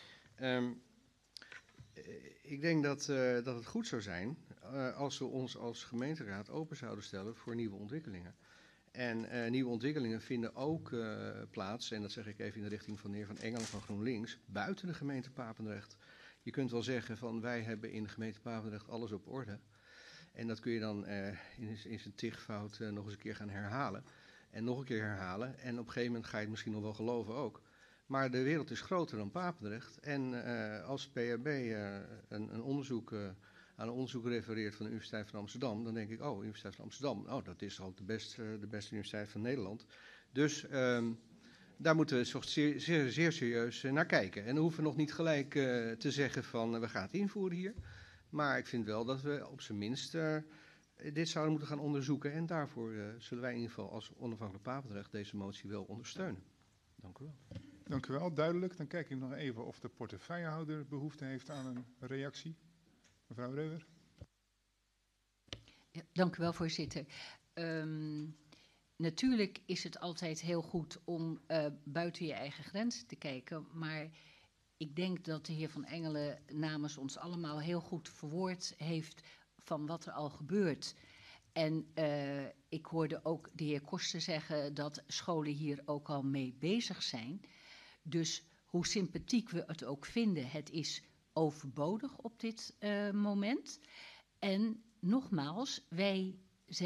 Ik denk dat het goed zou zijn als we ons als gemeenteraad open zouden stellen voor nieuwe ontwikkelingen. En nieuwe ontwikkelingen vinden ook plaats, en dat zeg ik even in de richting van de heer Van Engelen van GroenLinks, buiten de gemeente Papendrecht. Je kunt wel zeggen van wij hebben in de gemeente Papendrecht alles op orde. En dat kun je dan in zijn tigfout nog eens een keer gaan herhalen. En nog een keer herhalen. En op een gegeven moment ga je het misschien nog wel geloven ook. Maar de wereld is groter dan Papendrecht. En als PHB een onderzoek aan een onderzoek refereert van de Universiteit van Amsterdam, dan denk ik, oh, Universiteit van Amsterdam, oh, dat is ook de beste universiteit van Nederland. Dus daar moeten we zeer serieus naar kijken. En dan hoeven we nog niet gelijk te zeggen van we gaan het invoeren hier. Maar ik vind wel dat we op zijn minst dit zouden moeten gaan onderzoeken. En daarvoor zullen wij in ieder geval als onafhankelijk Papendrecht deze motie wel ondersteunen. Dank u wel. Dank u wel, duidelijk. Dan kijk ik nog even of de portefeuillehouder behoefte heeft aan een reactie. Mevrouw Reuwer. Ja, dank u wel, voorzitter. Natuurlijk is het altijd heel goed om buiten je eigen grens te kijken, maar ik denk dat de heer Van Engelen namens ons allemaal heel goed verwoord heeft van wat er al gebeurt. En ik hoorde ook de heer Koster zeggen dat scholen hier ook al mee bezig zijn. Dus hoe sympathiek we het ook vinden, het is overbodig op dit moment. En nogmaals, wij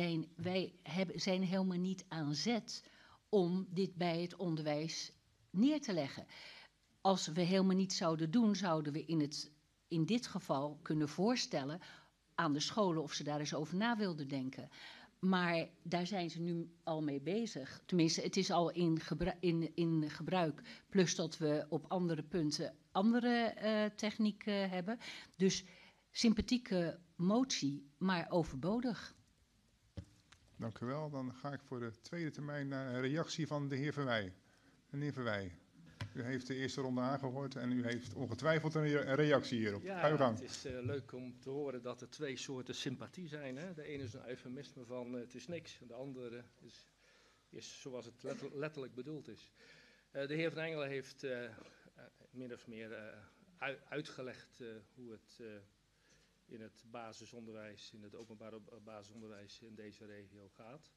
zijn helemaal niet aan zet om dit bij het onderwijs neer te leggen. Als we helemaal niet zouden doen, zouden we in dit geval kunnen voorstellen aan de scholen of ze daar eens over na wilden denken. Maar daar zijn ze nu al mee bezig. Tenminste, het is al in gebruik. Plus dat we op andere punten andere technieken hebben. Dus sympathieke motie, maar overbodig. Dank u wel. Dan ga ik voor de tweede termijn naar een reactie van de heer Verwij. Meneer Verwij, u heeft de eerste ronde aangehoord en u heeft ongetwijfeld een reactie hierop. Ja, ga uw gang. Het is leuk om te horen dat er twee soorten sympathie zijn. Hè? De ene is een eufemisme van het is niks. En de andere is zoals het letterlijk bedoeld is. De heer Van Engelen heeft min of meer uitgelegd hoe het in het basisonderwijs, in het openbare basisonderwijs in deze regio gaat.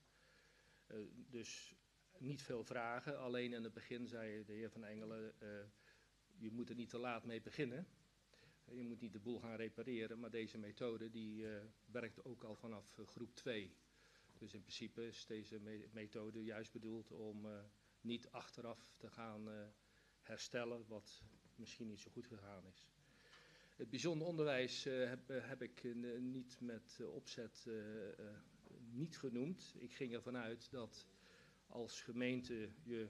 Dus niet veel vragen, alleen in het begin zei de heer Van Engelen, je moet er niet te laat mee beginnen. Je moet niet de boel gaan repareren, maar deze methode die werkt ook al vanaf groep 2. Dus in principe is deze methode juist bedoeld om niet achteraf te gaan herstellen wat misschien niet zo goed gegaan is. Het bijzonder onderwijs heb ik niet met opzet niet genoemd. Ik ging ervan uit dat als gemeente je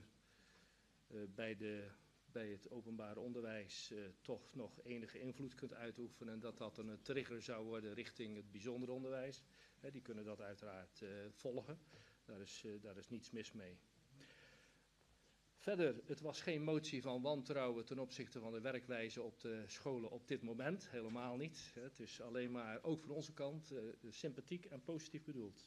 bij het openbare onderwijs toch nog enige invloed kunt uitoefenen en dat een trigger zou worden richting het bijzonder onderwijs. Die kunnen dat uiteraard volgen. Daar is niets mis mee. Verder, het was geen motie van wantrouwen ten opzichte van de werkwijze op de scholen op dit moment. Helemaal niet. Het is alleen maar, ook van onze kant, sympathiek en positief bedoeld.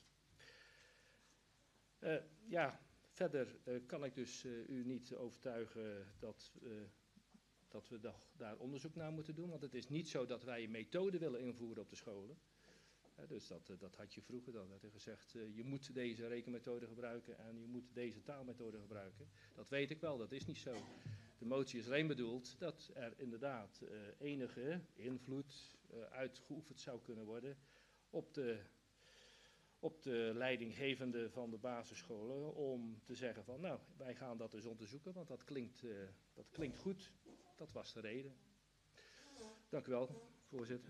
Verder kan ik dus u niet overtuigen dat we daar onderzoek naar moeten doen. Want het is niet zo dat wij een methode willen invoeren op de scholen. Dus dat had je vroeger. Dan werd er gezegd, je moet deze rekenmethode gebruiken en je moet deze taalmethode gebruiken. Dat weet ik wel, dat is niet zo. De motie is alleen bedoeld dat er inderdaad enige invloed uitgeoefend zou kunnen worden op de leidinggevende van de basisscholen om te zeggen van nou, wij gaan dat dus onderzoeken, want dat klinkt goed. Dat was de reden. Dank u wel, voorzitter.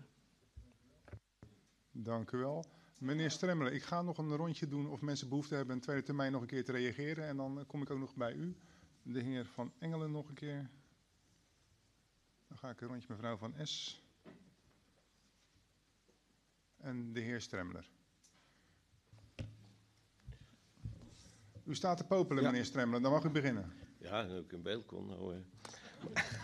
Dank u wel. Meneer Stremmelen, ik ga nog een rondje doen of mensen behoefte hebben een tweede termijn nog een keer te reageren. En dan kom ik ook nog bij u. De heer Van Engelen nog een keer. Dan ga ik een rondje mevrouw Van Es. En de heer Stremmler. U staat te popelen, meneer Stremmelen. Dan mag u beginnen. Ja, dat ik in beeld kon. Nou,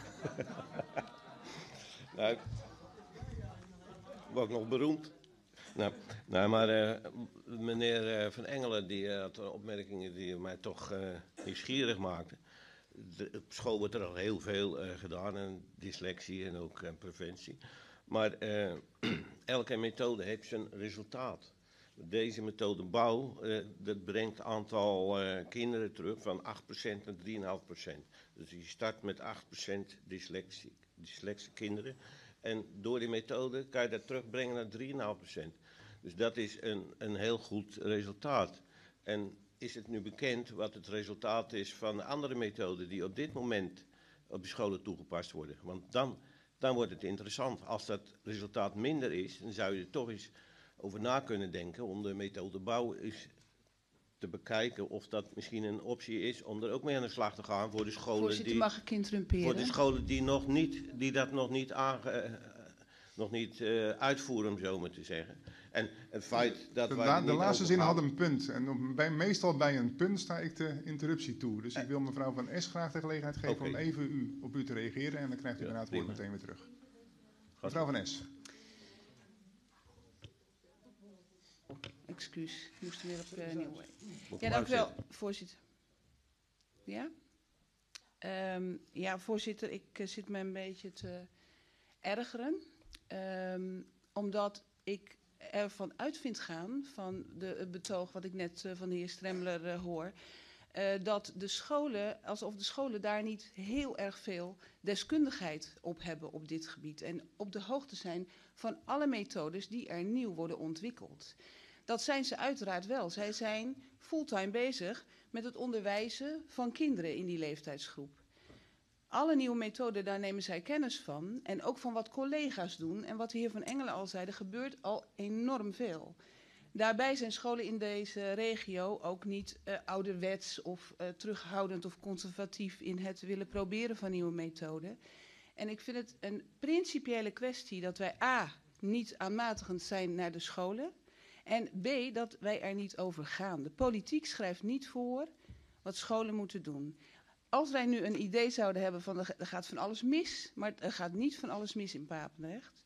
nou, word ik nog beroemd. Maar meneer Van Engelen die had opmerkingen die mij toch nieuwsgierig maakten. Op school wordt er al heel veel gedaan, en dyslexie en ook preventie. Maar elke methode heeft zijn resultaat. Deze methode bouw, dat brengt het aantal kinderen terug van 8% naar 3,5%. Dus je start met 8% dyslexische kinderen. En door die methode kan je dat terugbrengen naar 3,5%. Dus dat is een heel goed resultaat. En is het nu bekend wat het resultaat is van de andere methoden die op dit moment op de scholen toegepast worden? Want dan wordt het interessant. Als dat resultaat minder is, dan zou je er toch eens over na kunnen denken om de methode bouw eens te bekijken of dat misschien een optie is om er ook mee aan de slag te gaan voor de scholen Voorzitter, mag ik interrumperen? Voor de scholen die dat nog niet uitvoeren, om zo maar te zeggen. En het feit dat de laatste zin had een punt. En meestal bij een punt sta ik de interruptie toe. Dus ik wil mevrouw Van Es graag de gelegenheid geven om even op u te reageren. En dan krijgt u daarna het woord meteen weer terug. Mevrouw Van Es. Excuus, ik moest weer op nieuw. Ja, dank u wel, voorzitter. Ja? Ja, voorzitter, ik zit me een beetje te ergeren. Omdat ik ervan uit vind gaan, van het betoog wat ik net van de heer Stremler hoor, dat de scholen, alsof de scholen daar niet heel erg veel deskundigheid op hebben op dit gebied. En op de hoogte zijn van alle methodes die er nieuw worden ontwikkeld. Dat zijn ze uiteraard wel. Zij zijn fulltime bezig met het onderwijzen van kinderen in die leeftijdsgroep. Alle nieuwe methoden, daar nemen zij kennis van. En ook van wat collega's doen. En wat de heer Van Engelen al zei, er gebeurt al enorm veel. Daarbij zijn scholen in deze regio ook niet ouderwets of terughoudend of conservatief in het willen proberen van nieuwe methoden. En ik vind het een principiële kwestie dat wij a, niet aanmatigend zijn naar de scholen. En b, dat wij er niet over gaan. De politiek schrijft niet voor wat scholen moeten doen. Als wij nu een idee zouden hebben van er gaat van alles mis, maar er gaat niet van alles mis in Papendrecht.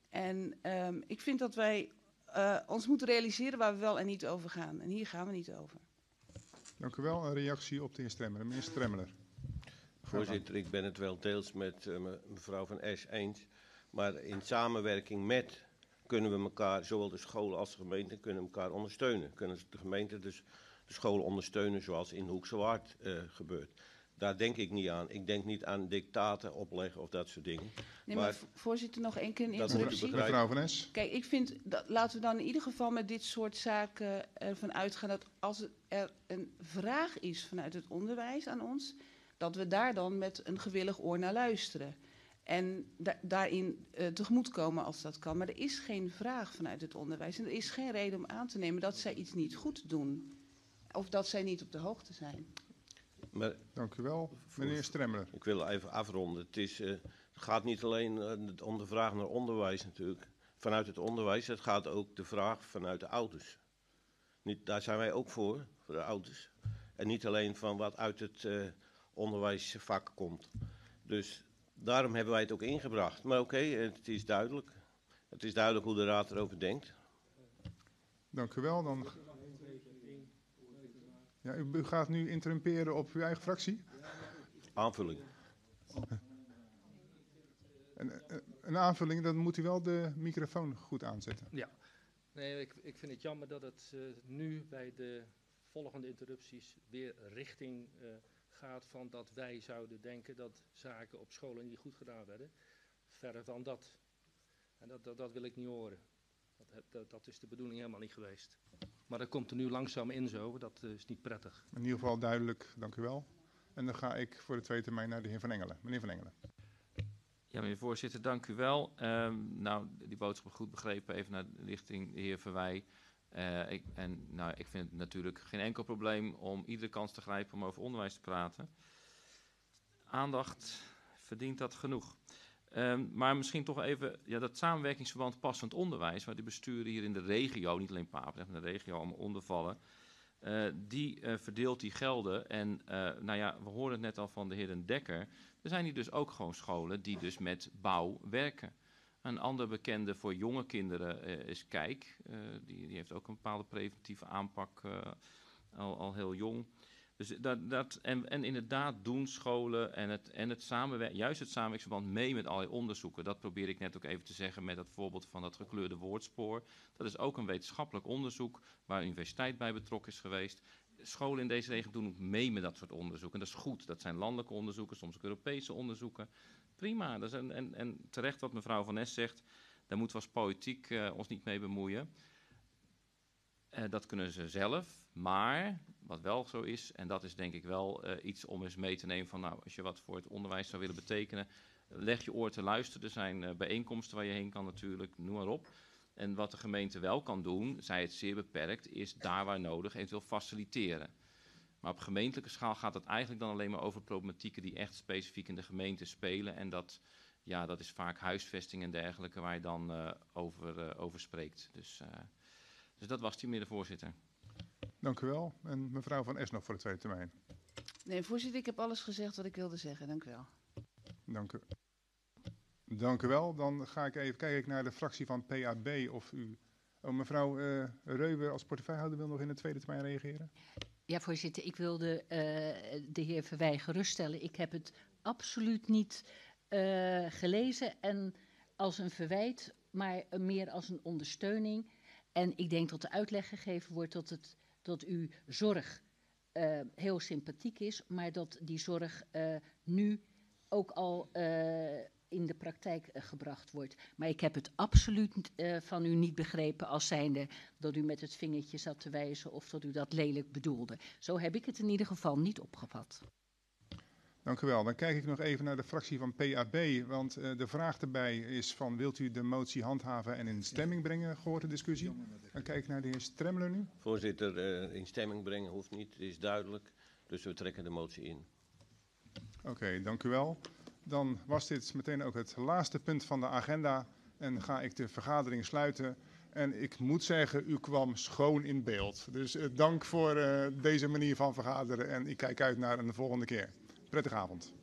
En ik vind dat wij ons moeten realiseren waar we wel en niet over gaan. En hier gaan we niet over. Dank u wel. Een reactie op de heer Stremler. Meneer Stremler. Voorzitter, ik ben het wel deels met mevrouw Van Es eens. Maar in samenwerking met kunnen we elkaar, zowel de scholen als de gemeente, kunnen elkaar ondersteunen. Kunnen de gemeente dus de scholen ondersteunen zoals in Hoekse Waard gebeurt. Daar denk ik niet aan. Ik denk niet aan dictaten opleggen of dat soort dingen. Nee, maar voorzitter, nog één keer een interruptie. Mevrouw Van Es. Kijk, ik vind, laten we dan in ieder geval met dit soort zaken ervan uitgaan dat als er een vraag is vanuit het onderwijs aan ons, dat we daar dan met een gewillig oor naar luisteren. En daarin tegemoetkomen als dat kan. Maar er is geen vraag vanuit het onderwijs. En er is geen reden om aan te nemen dat zij iets niet goed doen. Of dat zij niet op de hoogte zijn. Maar, dank u wel. Meneer Stremler. Ik wil even afronden. Het gaat niet alleen om de vraag naar onderwijs natuurlijk. Vanuit het onderwijs. Het gaat ook de vraag vanuit de ouders. Daar zijn wij ook voor de ouders. En niet alleen van wat uit het onderwijsvak komt. Dus daarom hebben wij het ook ingebracht. Maar oké, het is duidelijk. Het is duidelijk hoe de Raad erover denkt. Dank u wel. Dan... Ja, u gaat nu interrumperen op uw eigen fractie? Aanvulling. Een aanvulling, dan moet u wel de microfoon goed aanzetten. Ja, nee, ik vind het jammer dat het nu bij de volgende interrupties weer richting gaat van dat wij zouden denken dat zaken op scholen niet goed gedaan werden. Verder van dat. En dat wil ik niet horen. Dat is de bedoeling helemaal niet geweest. Maar dat komt er nu langzaam in zo, dat is niet prettig. In ieder geval duidelijk, dank u wel. En dan ga ik voor de tweede termijn naar de heer Van Engelen. Meneer Van Engelen. Ja, meneer voorzitter, dank u wel. Nou, die boodschap goed begrepen, even naar richting de heer Verwij. Ik vind het natuurlijk geen enkel probleem om iedere kans te grijpen om over onderwijs te praten. Aandacht verdient dat genoeg. Maar misschien toch even dat samenwerkingsverband passend onderwijs, waar de besturen hier in de regio, niet alleen Papendrecht, maar de regio allemaal onder vallen, die verdeelt die gelden. En we horen het net al van de heer Den Dekker. Er zijn hier dus ook gewoon scholen die dus met bouw werken. Een ander bekende voor jonge kinderen is Kijk. Die heeft ook een bepaalde preventieve aanpak al heel jong. Dus en inderdaad doen scholen en het samenwerken, juist het samenwerksverband mee met allerlei onderzoeken. Dat probeer ik net ook even te zeggen met dat voorbeeld van dat gekleurde woordspoor. Dat is ook een wetenschappelijk onderzoek waar de universiteit bij betrokken is geweest. Scholen in deze regio doen ook mee met dat soort onderzoeken. En dat is goed. Dat zijn landelijke onderzoeken, soms ook Europese onderzoeken. Prima. Dat is en terecht wat mevrouw Van Ness zegt, daar moeten we als politiek ons niet mee bemoeien. Dat kunnen ze zelf, maar wat wel zo is, en dat is denk ik wel iets om eens mee te nemen van, nou, als je wat voor het onderwijs zou willen betekenen, leg je oor te luisteren. Er zijn bijeenkomsten waar je heen kan natuurlijk, noem maar op. En wat de gemeente wel kan doen, zij het zeer beperkt, is daar waar nodig eventueel faciliteren. Maar op gemeentelijke schaal gaat het eigenlijk dan alleen maar over problematieken die echt specifiek in de gemeente spelen. En dat is vaak huisvesting en dergelijke waar je dan over spreekt. Dus dat was die, meneer de voorzitter. Dank u wel. En mevrouw Van Es nog voor de tweede termijn. Nee, voorzitter, ik heb alles gezegd wat ik wilde zeggen. Dank u wel. Dank u wel. Dan ga ik even kijken naar de fractie van PAB of u... Oh, mevrouw Reuber als portefeuillehouder wil nog in de tweede termijn reageren. Ja, voorzitter, ik wilde de heer Verwij geruststellen. Ik heb het absoluut niet gelezen en als een verwijt, maar meer als een ondersteuning. En ik denk dat de uitleg gegeven wordt dat uw zorg heel sympathiek is, maar dat die zorg nu ook al in de praktijk gebracht wordt. Maar ik heb het absoluut van u niet begrepen als zijnde dat u met het vingertje zat te wijzen of dat u dat lelijk bedoelde. Zo heb ik het in ieder geval niet opgevat. Dank u wel. Dan kijk ik nog even naar de fractie van PAB, want de vraag erbij is van, wilt u de motie handhaven en in stemming brengen, gehoord de discussie? Dan kijk ik naar de heer Stremmler nu. Voorzitter, in stemming brengen hoeft niet, het is duidelijk, dus we trekken de motie in. Oké, dank u wel. Dan was dit meteen ook het laatste punt van de agenda en ga ik de vergadering sluiten. En ik moet zeggen, u kwam schoon in beeld. Dus dank voor deze manier van vergaderen en ik kijk uit naar een volgende keer. Prettige avond.